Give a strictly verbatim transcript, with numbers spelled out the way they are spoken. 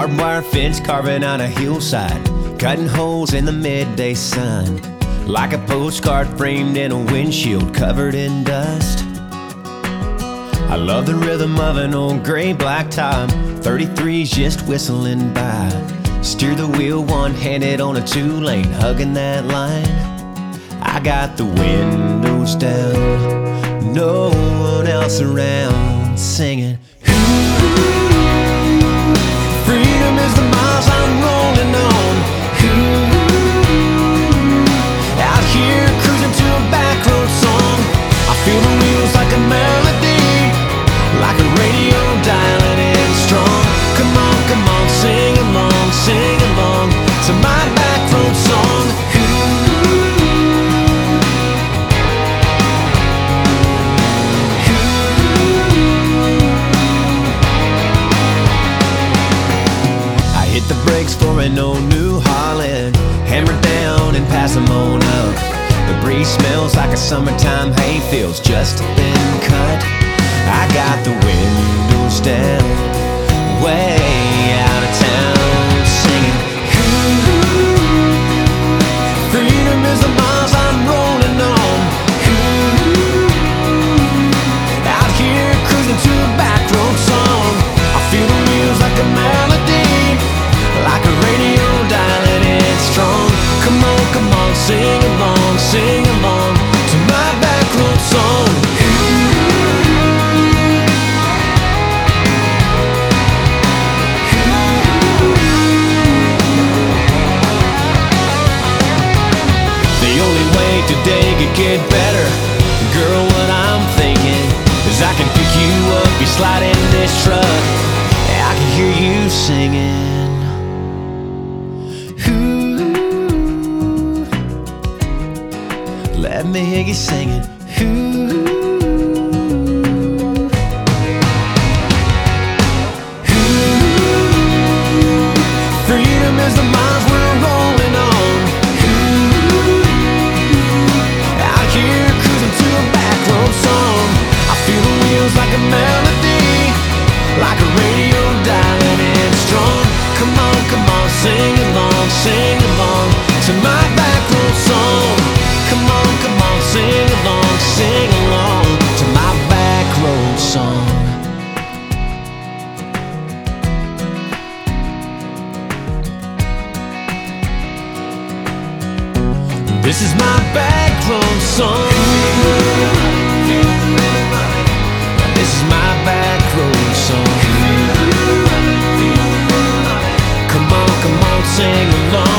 barbed wire fence carving on a hillside, cutting holes in the midday sun, like a postcard framed in a windshield covered in dust. I love the rhythm of an old gray blacktop, thirty-threes just whistling by. Steer the wheel one-handed on a two-lane, hugging that line. I got the windows down, no one else around, singing. Freedom is the miles I'm rolling on. Out here cruising to a back road song. I feel the wheels like a melody, like a radio dialing in strong. Come on, come on, sing along, sing along to my back road song. I hit the brakes for an old New Holland, hammer down and pass them on up. The breeze smells like a summertime hayfield's just been cut. I got the windows down, way out of town, singing. Freedom is the miles I'm rolling on. Out here cruising to a back road song. I feel the wheels like a melody, like a radio dialing in strong. Come on, come on, sing along, sing along to my back road song. Today could get better, girl, what I'm thinking is I can pick you up, you slide in this truck, I can hear you singing. Ooh, let me hear you singing. Ooh, ooh, freedom is the miles we're rolling on. Song. I feel the wheels like a melody, like a radio dialing in strong. Come on, come on, sing along, sing along to my back road song. Come on, come on, sing along, sing along to my back road song. This is my back road song. This is my back road song. Come on, come on, sing along.